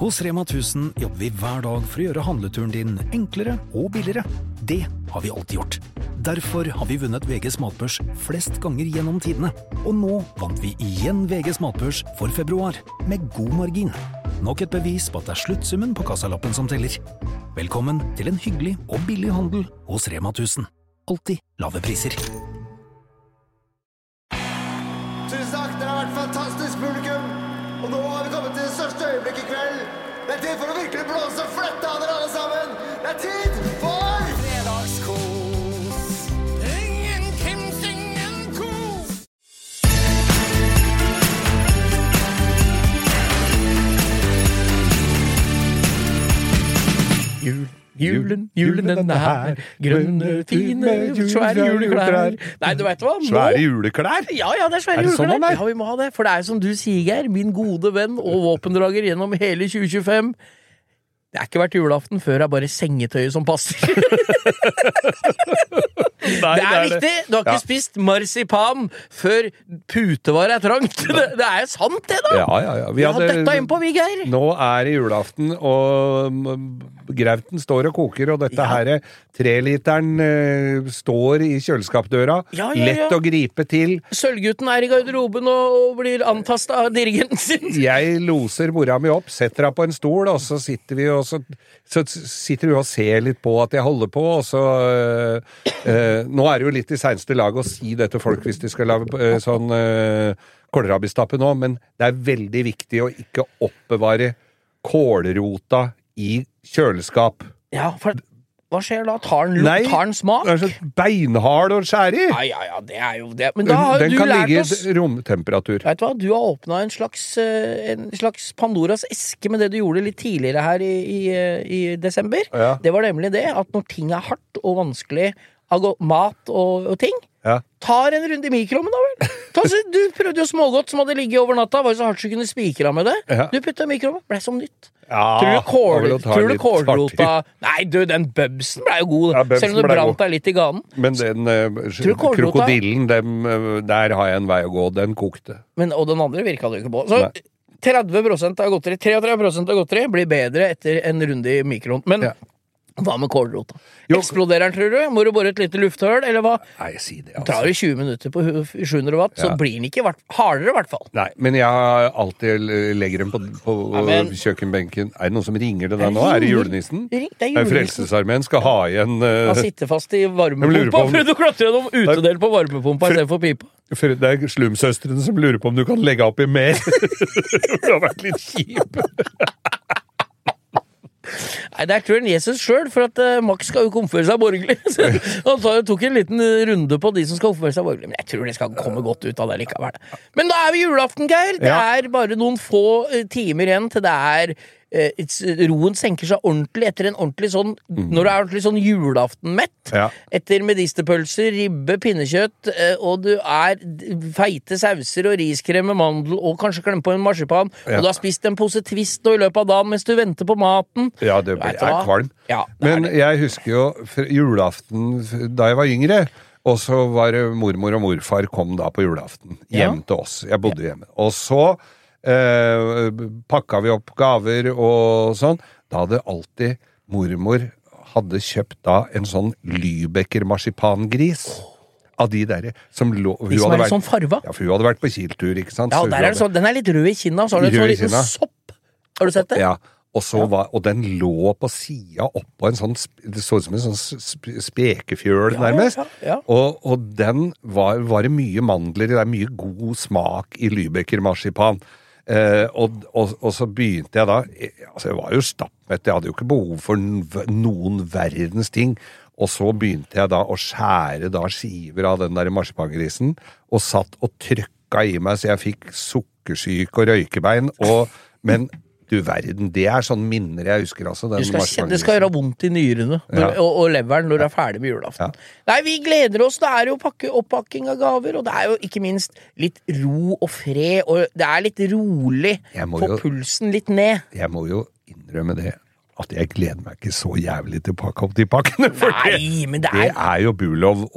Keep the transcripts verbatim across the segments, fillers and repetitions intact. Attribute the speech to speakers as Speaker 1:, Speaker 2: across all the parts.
Speaker 1: Hos Rema tusen jobber vi hver dag for å gjøre handleturen din enklere og billigere. Det har vi alltid gjort. Derfor har vi vunnet V G's matbørs flest ganger gjennom tidene. Og nå vant vi igjen V G's matbørs for februar, med god margin. Nok et bevis på at det er sluttsummen på kassalappen som teller. Velkommen til en hyggelig og billig handel hos Rema tusen. Alltid lave priser.
Speaker 2: Tusen takk, dere har vært fantastisk publikum. Og nå har vi kommet til det største øyeblikk i kveld. Det er tid for å virkelig blåse fletta av dere alle sammen. Det er tid for fredagskos. Ingen Kims, ingen kos.
Speaker 3: Jul, julen, julen den er her. Grønne, fine, svære juleklær. Nei, du vet hva? Nå...
Speaker 4: Svære juleklær?
Speaker 3: Ja, ja, det er svære
Speaker 4: er det
Speaker 3: juleklær.
Speaker 4: sånn,
Speaker 3: ja, vi må ha det. For det er som du sier, Geir, min gode venn og våpendrager gjennom hele tjue tjuefem. Det er ikke vært julaften før det er bare sengetøyet som passer.
Speaker 4: Nei,
Speaker 3: det er viktig. Du har ikke
Speaker 4: ja.
Speaker 3: spist marsipan før putevar er trangt. Det, det er jo sant, det, da.
Speaker 4: Ja, ja, ja.
Speaker 3: Vi, vi har hadde, dette innpå, vi, Geir.
Speaker 4: Nå er det julaften, og grauten står og koker, og dette ja. her treliteren uh, står i kjøleskapdøra. Ja, ja, ja. Lett å gripe til.
Speaker 3: Sølvgutten er i garderoben og, og blir antastet av dirigenten sin.
Speaker 4: Jeg loser mora mi opp, setter henne på en stol, og så sitter vi og så, så sitter vi og ser litt på at jeg holder på, og så uh, uh, nå er det jo litt i seneste lag å si det til folk hvis de skal lage uh, sånn uh, kålrabistappe nå, men det er veldig viktig å ikke oppbevare kålrota i kjøleskap.
Speaker 3: Ja, for hva skjer da? Tar den lukt,
Speaker 4: Nei,
Speaker 3: tar den smak?
Speaker 4: det er så beinhard å skjære i.
Speaker 3: Ja, ja, ja, det er jo det. Men da har
Speaker 4: den
Speaker 3: du
Speaker 4: kan
Speaker 3: lært
Speaker 4: ligge
Speaker 3: oss...
Speaker 4: i romtemperatur.
Speaker 3: Vet du hva? Du har åpnet en slags, en slags Pandoras eske med det du gjorde litt tidligere her i, i, i desember.
Speaker 4: Ja.
Speaker 3: Det var nemlig det, at når ting er hardt og vanskelig, mat og, og ting,
Speaker 4: ja.
Speaker 3: tar en runde i mikroen da vel. Ta, du prøvde jo smågodt som hadde ligget over natta, var jo så hardt så kunne spikre av med det. Ja. Du puttet i mikroen, ble som nytt.
Speaker 4: Ja,
Speaker 3: tror du kål, tror du kålrota Nei, du, den bøbsen ble jo god, ja, selv om det brant deg litt i ganen.
Speaker 4: Men den uh, krokodillen, dem, uh, der har jeg en vei å gå. Den kokte.
Speaker 3: Men, og den andre virka du ikke på. Så Nei. tretti prosent av godteri tretti prosent av godteri blir bedre etter en runde i mikroen. Men ja. Hva med kålrota? Eksploderer den, tror du? Må du bore et lite lufthull, eller hva?
Speaker 4: Nei, jeg sier det, altså.
Speaker 3: Drar du tjue minutter på sju hundre watt, ja. Så blir den ikke hardere, i hvert fall.
Speaker 4: Nei, men jeg alltid legger den på, på ja, men... kjøkkenbenken. Er det noen som ringer det der nå? Er det julenissen?
Speaker 3: Det er julenissen.
Speaker 4: Frelsesarmeen skal ha igjen... Uh...
Speaker 3: Han sitter fast i varmepumpa, om... for du klatrer gjennom utedel på varmepumpa i stedet for pipa.
Speaker 4: For det er slumsøstrene som lurer på om du kan legge opp i mer. Det har vært litt kjip.
Speaker 3: Nei, det er tror jeg Jesus selv, for at uh, Max skal jo konføre seg borgerlig. Så han tok en liten runde på de som skal konføre seg borgerlig. Men jeg tror det skal komme godt ut av det likevel. Men da er vi julaften, Geir. Det er bare noen få uh, timer igjen til det er uh, roen senker seg ordentlig etter en ordentlig sånn, mm. når du er ordentlig sånn julaftenmett, ja. Etter medisterpølser, ribbe, pinnekjøtt, uh, og du er feite sauser og riskrem med mandel, og kanskje klemme på en marsipan, ja. Og du har spist en pose twist nå i løpet av dagen mens du venter på maten.
Speaker 4: Ja, det er kvalm. Ja, det Men er det. Jeg husker jo julaften da jeg var yngre, og så var det mormor og morfar kom da på julaften hjem ja. Til oss. Jeg bodde ja. Hjemme. Og så eh, pakka vi opp gaver og sånn. Da hadde alltid mormor hadde kjøpt da en sånn Lybecker marsipangris. Av de der som lå...
Speaker 3: De som er litt sånn farva?
Speaker 4: Ja, for hun hadde vært på kiltur, ikke sant?
Speaker 3: Ja, der er det sånn, den er litt rød i kinna, så har du en sånn liten sopp. Har du sett det?
Speaker 4: Ja. Og, så var, og den lå på sida oppå en sånn, det så ut som en sånn spekefjøl, ja, nærmest. Ja, ja. Og, og den var, var det mye mandler i, det er mye god smak i Lybecker marsipan. Eh, og, og, og så begynte jeg da, altså jeg var jo stappmett, jeg hadde jo ikke behov for noen verdens ting. Og så begynte jeg da å skjære da skiver av den der marsipangrisen, og satt og trykka i meg, så jeg fikk sukkersyk og røykebein, og, men... Du verden, det er sånn minner jeg husker altså. Den
Speaker 3: skal, det skal gjøre vondt i nyrene når, ja. og, og leveren når du er ferdig med julaften. Ja. Nei, vi gleder oss. Det er jo pakke, oppakking av gaver, og det er jo ikke minst litt ro og fred, og det er litt rolig. Få jo, pulsen litt ned.
Speaker 4: Jeg må jo innrømme det, at jeg gleder meg ikke så jævlig til å pakke opp de pakkene, for Nei, det, men det, er... det er jo Bulov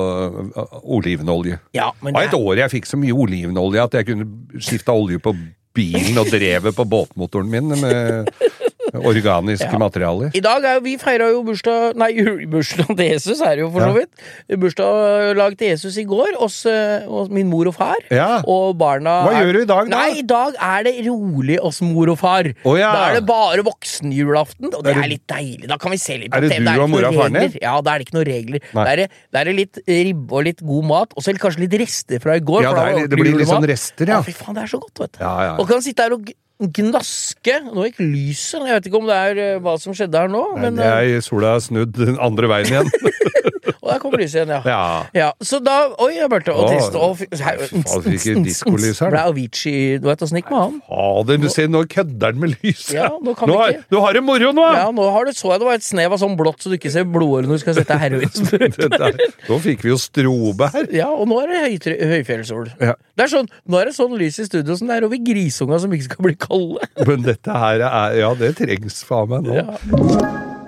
Speaker 4: og olivenolje.
Speaker 3: Ja, men
Speaker 4: det var et år jeg fikk så mye olivenolje at jeg kunne skifte olje på bilen og drevet på båtmotoren min med organiske ja. materialer.
Speaker 3: I dag er jo, vi feiret jo bursdag, nei, bursdag til Jesus er det jo for så vidt. Ja. Bursdag lag til Jesus i går, hos, hos min mor og far.
Speaker 4: Ja.
Speaker 3: Og barna...
Speaker 4: Hva er, gjør du i dag da?
Speaker 3: Nei, i dag er det rolig hos mor og far.
Speaker 4: Oh, ja.
Speaker 3: Da er det bare voksenjulaften, og det er, det, er litt deilig. Da kan vi se litt på
Speaker 4: T V. Er det du og mor og faren din?
Speaker 3: Ja, da er det ikke noen regler. Da er, det, da er det litt ribbe og litt god mat, og så kanskje litt rester fra i går.
Speaker 4: Ja, det, er, det blir litt sånn rester, ja.
Speaker 3: Ja, fy faen, det er så godt, vet du.
Speaker 4: Ja, ja.
Speaker 3: Og kan sitte her og gnaske. Nå gikk lyset. Jeg vet ikke om det er uh, hva som skjedde her nå.
Speaker 4: Nei,
Speaker 3: men,
Speaker 4: det er sola har snudd den andre veien igjen.
Speaker 3: Og der kommer lyset igjen, ja.
Speaker 4: Ja.
Speaker 3: ja. Så da, oi, jeg børte å teste. Og
Speaker 4: faen, ikke diskolys her.
Speaker 3: Ble Avicii, du vet, å snikke med han.
Speaker 4: Fader, du ser, nå kødder den med lyset.
Speaker 3: Ja, nå kan
Speaker 4: nå
Speaker 3: vi
Speaker 4: har,
Speaker 3: ikke.
Speaker 4: Du har det moro nå!
Speaker 3: Ja, nå har du så jeg det var et snev av sånn blått, så du ikke ser blodåret når du skal sette heroin.
Speaker 4: Nå fikk vi jo strobe her.
Speaker 3: Ja, og nå er det høytre, høyfjellssol.
Speaker 4: Ja.
Speaker 3: Det er sånn, nå er det sånn lys i studio som det er over grisunga som ikke skal bli kalde.
Speaker 4: Men dette her er, ja, det trengs faen meg nå.
Speaker 3: Ja.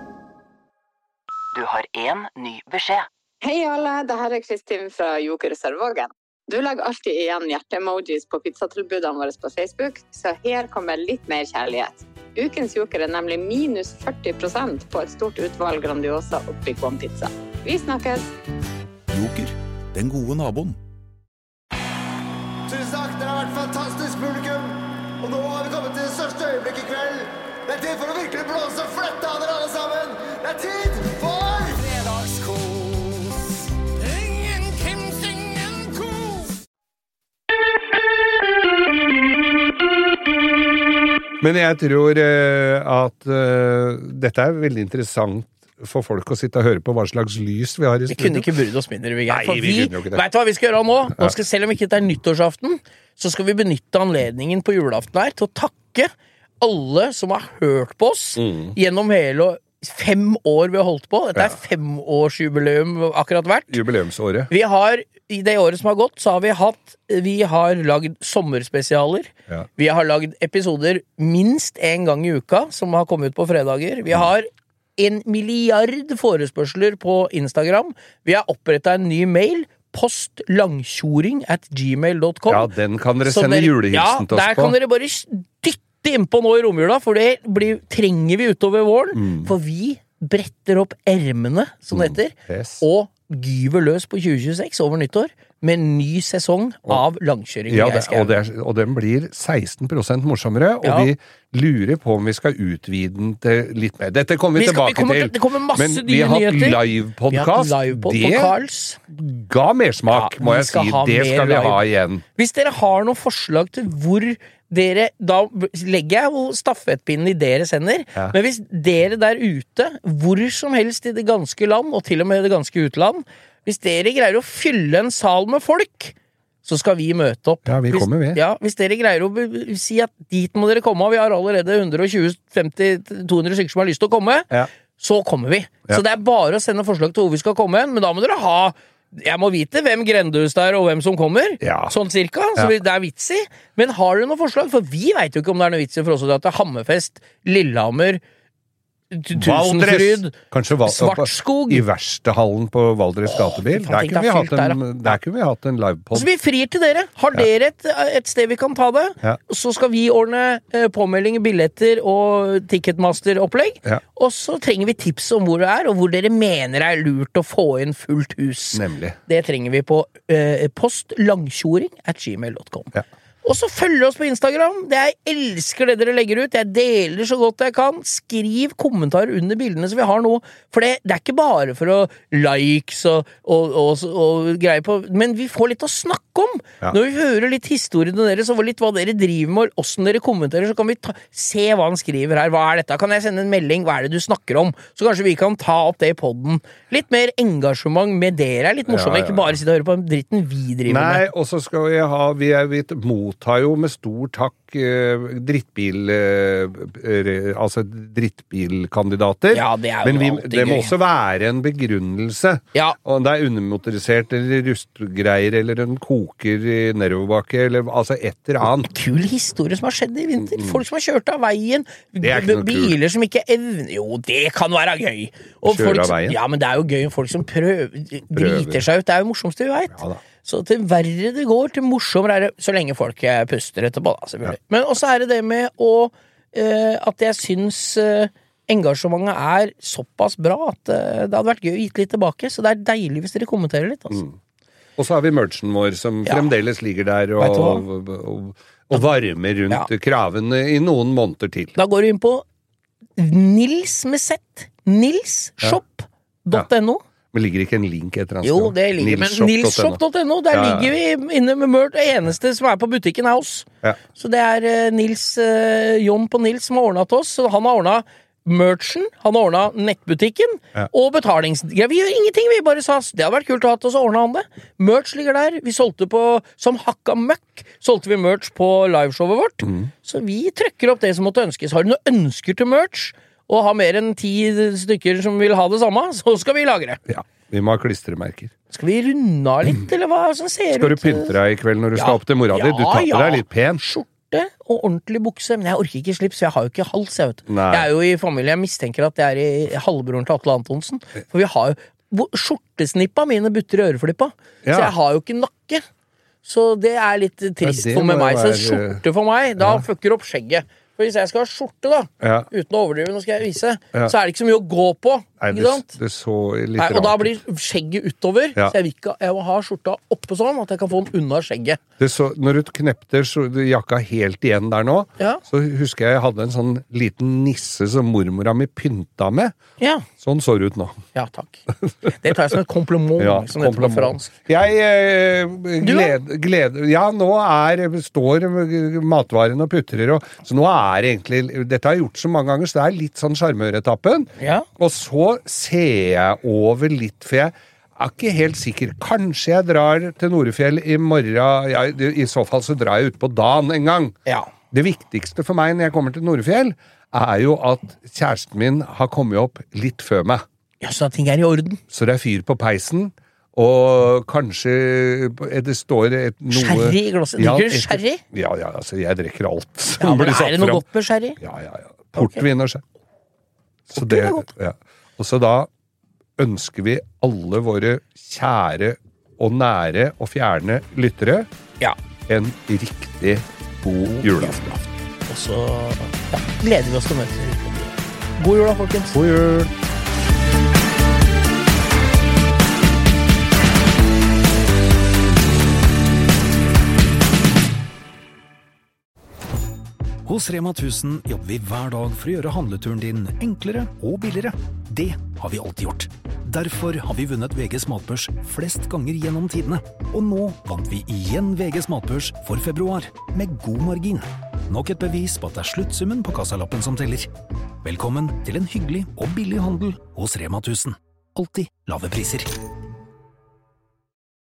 Speaker 5: Du har en ny beskjed.
Speaker 6: Hei alle, det her er Kristin fra Joker Sørvågen. Du legger alltid igjen hjerte-emojis på pizzatilbudene våre på Facebook, så her kommer litt mer kjærlighet. Ukens Joker er nemlig minus førti prosent på et stort utvalg Grandiosa og Bacon-pizza. Vi snakkes!
Speaker 7: Joker, den gode naboen.
Speaker 2: Tusen takk, dere har vært fantastisk publikum. Og nå har vi kommet til det største øyeblikk i kveld. Det er tid for å virkelig blåse fletta av dere alle sammen. Det er tid for fredagskos. Ingen Kims, ingen kos.
Speaker 4: Men jeg tror uh, at uh, dette er veldig interessant for folk å sitte og høre på hva slags lys vi har i studio.
Speaker 3: Vi kunne ikke burde oss mindre, Vigga.
Speaker 4: Nei, vi, vi kunne jo ikke det.
Speaker 3: Vet du hva vi skal gjøre nå? nå skal, selv om ikke det er nyttårsaften, så skal vi benytte anledningen på julaften her til å takke alle som har hørt på oss mm. gjennom hele fem år vi har holdt på. Dette ja. er femårsjubileum akkurat vært.
Speaker 4: Jubileumsåret.
Speaker 3: Vi har, i det året som har gått, så har vi hatt, vi har lagd sommerspesialer. Ja. Vi har lagd episoder minst en gang i uka, som har kommet ut på fredager. Vi har en milliard forespørsler på Instagram. Vi har opprettet en ny mail, postlangkjoring at gmail dot com.
Speaker 4: Ja, den kan dere sende dere, julehilsen
Speaker 3: ja,
Speaker 4: til oss på. Ja,
Speaker 3: der kan dere bare dytte innpå nå i romjula, for det blir, trenger vi utover våren. Mm. For vi bretter opp ermene, som det heter, mm. yes. og gyver løs på tjue tjueseks over nyttår med en ny sesong av langkjøring.
Speaker 4: Ja, det, og, det er, og den blir seksten prosent morsommere, og ja. vi lurer på om vi skal utvide den til litt mer. Dette kommer vi, vi skal, tilbake vi kommer, til.
Speaker 3: Det kommer masse
Speaker 4: men vi har hatt live-podcast.
Speaker 3: Det
Speaker 4: ga mersmak, ja, må jeg si. Det skal vi ha igjen.
Speaker 3: Hvis dere har noen forslag til hvor dere, da legger jeg jo stafettpinnen i deres hender, ja. men hvis dere der ute, hvor som helst i det ganske land, og til og med det ganske utland, hvis dere greier å fylle en sal med folk, så skal vi møte opp.
Speaker 4: Ja, vi
Speaker 3: hvis,
Speaker 4: kommer med.
Speaker 3: Ja, hvis dere greier å si at dit må dere komme, og vi har allerede hundre tjue til femti til to hundre stykker som har lyst til å komme, ja. så kommer vi. Ja. Så det er bare å sende forslag til hvor vi skal komme, men da må dere ha jeg må vite hvem Grendehus der og hvem som kommer, ja. sånn cirka, så ja. det er vits i. Men har dere noen forslag? For vi vet jo ikke om det er noe vits i for oss å dra til Hammerfest, Lillehammer, Tusenfryd, Svartskog.
Speaker 4: I Verkstedhallen på Valdres gatebil. Oh, der kunne vi hatt en, der kunne vi hatt en livepod.
Speaker 3: Så vi frir til dere. Har ja. dere et, et sted vi kan ta det, ja. så skal vi ordne eh, påmelding, billetter og Ticketmaster-opplegg. Ja. Og så trenger vi tips om hvor det er, og hvor dere mener det er lurt å få inn fullt hus.
Speaker 4: Nemlig.
Speaker 3: Det trenger vi på eh, postlangkjoring at gmail dot com. Ja. Og så følg oss på Instagram. Det Jeg elsker det dere legger ut. Jeg deler så godt jeg kan. Skriv kommentarer under bildene som vi har nå. For det, det er ikke bare for å likes og, og, og, og greier på, men vi får litt å snakke om. Ja. Når vi hører litt historiene deres, og litt hva dere driver med, og hvordan dere kommenterer, så kan vi ta, se hva han skriver her. Hva er dette? Kan jeg sende en melding? Hva er det du snakker om? Så kanskje vi kan ta opp det i podden. Litt mer engasjement med dere. Er litt morsomt. Ja, ja. Ikke bare sitte og høre på dritten vi driver
Speaker 4: Nei,
Speaker 3: med.
Speaker 4: Nei, og så skal vi ha, vi er vidt mottar jo med stor takk eh, drittbil eh, altså drittbilkandidater.
Speaker 3: Ja, det er jo
Speaker 4: Men vi,
Speaker 3: alltid
Speaker 4: det må
Speaker 3: gøy.
Speaker 4: også være en begrunnelse. Ja. Om det er undermotorisert eller rustgreier eller en koker i nedoverbakke eller altså et eller annet.
Speaker 3: Kul historie som har skjedd i vinter. Folk som har kjørt av veien. Biler som ikke evner Jo, det kan være gøy. Og
Speaker 4: Kjøre
Speaker 3: folk,
Speaker 4: av veien?
Speaker 3: Ja, men det er jo gøy. Folk som prøver, driter seg ut. Det er jo morsomste vi vet.
Speaker 4: Ja,
Speaker 3: Så til verre det går, til morsommere er det, så lenge folk puster etterpå, da, selvfølgelig. Ja. Men også er det det med å, uh, at jeg syns uh, engasjementet er såpass bra at uh, det hadde vært gøy å gitt litt tilbake, så det er deilig hvis dere kommenterer litt, altså.
Speaker 4: Mm. Og så har vi merchen vår som ja. fremdeles ligger der og, og, og, og varmer rundt ja. kravene i noen måneder til.
Speaker 3: Da går du inn på Nils med sett, nilsshop punktum no.
Speaker 4: Ja. Men ligger ikke en link etter hans?
Speaker 3: Jo, det ligger, men nilsshop punktum no, der ja, ja. ligger vi inne med merch, det eneste som er på butikken er oss. Ja. Så det er uh, Nils, uh, Jon på Nils som har ordnet til oss, så han har ordnet merchen, han har ordnet nettbutikken, ja. og betalingsgreier. Vi gjør ingenting, vi bare sa, det hadde vært kult å ha til oss, og ordnet han det. Merch ligger der, vi solgte på, som hakka møkk, solgte vi merch på liveshowet vårt, mm. så vi trykker opp det som måtte ønskes. Har du noen ønsker til merch, og har mer enn ti stykker som vil ha det samme, så skal vi lagre.
Speaker 4: Ja, vi må ha klistremerker.
Speaker 3: Skal vi runde av litt, eller hva som ser
Speaker 4: skal ut? Skal du pynte deg i kveld når du ja. skal opp til mora di? Du tar på ja. deg litt pen.
Speaker 3: Skjorte og ordentlig bukse, men jeg orker ikke slips, for jeg har jo ikke hals, jeg vet. Nei. Jeg er jo i familie, jeg mistenker at jeg er i halvbroren til Atle Antonsen, for vi har jo skjortesnippa mine butter i øreflippa, ja. så jeg har jo ikke nakke. Så det er litt trist for meg, så skjorte for meg, da ja. fucker opp skjegget. For hvis jeg skal ha skjorte da, ja. uten å overdrive, nå skal jeg vise, ja. så er det ikke så mye å gå på,
Speaker 4: Nei,
Speaker 3: ikke sant?
Speaker 4: Det, det så litt
Speaker 3: Nei,
Speaker 4: rart.
Speaker 3: Og da blir skjegget utover, ja. så jeg vil ikke jeg må ha skjorta oppe sånn, at jeg kan få den unna skjegget.
Speaker 4: Det så, når du knepte jakka helt igjen der nå, ja. så husker jeg jeg hadde en sånn liten nisse som mormora mi pynta med. Ja. Sånn så det ut nå.
Speaker 3: Ja, takk. Det tar jeg som et kompliment, ja, som heter på fransk.
Speaker 4: Jeg eh, gled, gled, ja, nå er, står matvaren og putrer, og, så nå er egentlig, dette har jeg gjort så mange ganger, så det er litt sånn sjarmøretappen. Ja. Og så ser jeg over litt, for jeg er ikke helt sikker. Kanskje jeg drar til Norefjell i morgen, ja, i så fall så drar jeg ut på dagen en gang. Ja. Det viktigste for meg når jeg kommer til Norefjell, er jo at kjæresten min har kommet opp litt før meg.
Speaker 3: Ja, så ting er i orden.
Speaker 4: Så det er fyr på peisen, og kanskje det står et noe...
Speaker 3: Sherry i glasset. Ja, drikker du sherry?
Speaker 4: Ja, ja, altså jeg drikker alt.
Speaker 3: Ja, men er det noe godt med sherry?
Speaker 4: Ja, ja, ja. Portvin og sherry. Så det, ja. Og så da ønsker vi alle våre kjære og nære og fjerne lyttere ja. en riktig god julaften.
Speaker 3: Og så ja, gleder vi oss til å møte dere. God jul da, folkens.
Speaker 4: God jul.
Speaker 1: Hos Rema tusen jobber vi hver dag for å gjøre handleturen din enklere og billigere. Det har vi alltid gjort. Derfor har vi vunnet V G's matbørs flest ganger gjennom tidene. Og nå vant vi igjen V G's matbørs for februar, med god margin. Nok et bevis på at det er sluttsummen på kassalappen som teller. Velkommen til en hyggelig og billig handel hos Rema tusen. Alltid lave priser.